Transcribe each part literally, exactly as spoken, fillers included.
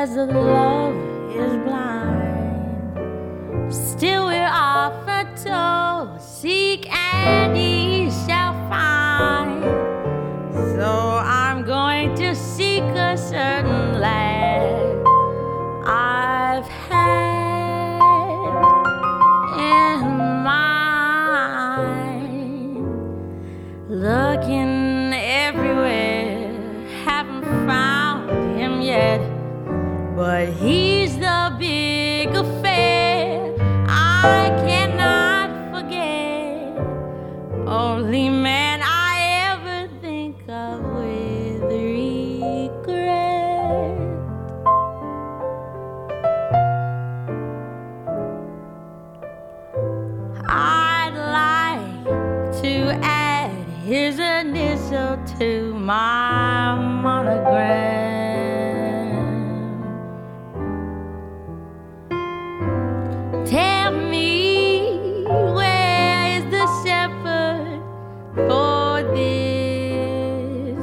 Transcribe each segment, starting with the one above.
says that love is blind. Still we're often told, seek and ye shall find. So I'm going to seek a certain lad I've had in mind. Looking everywhere, haven't found him yet, but he's the big affair I cannot forget. Only man I ever think of with regret. I'd like to add his initial to my monogram. Tell me, where is the shepherd for this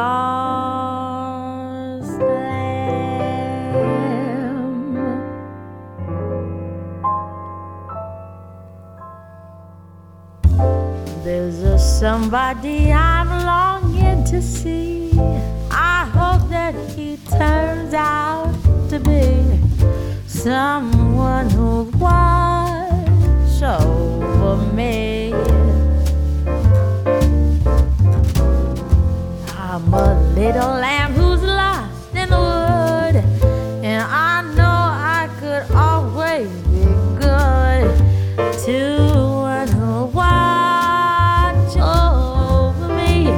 lost lamb? There's a somebody I'm longing to see. I hope that he turns out to be someone who'll watch over me. I'm a little lamb who's lost in the wood, and I know I could always be good to one who'll watch over me.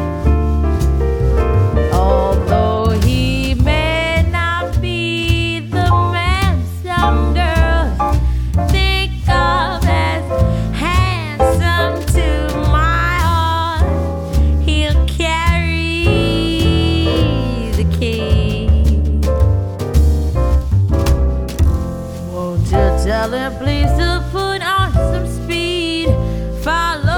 Although he may not be the man some girls think of as handsome, to my heart he'll carry the key. Won't you tell him please to put on some speed? Follow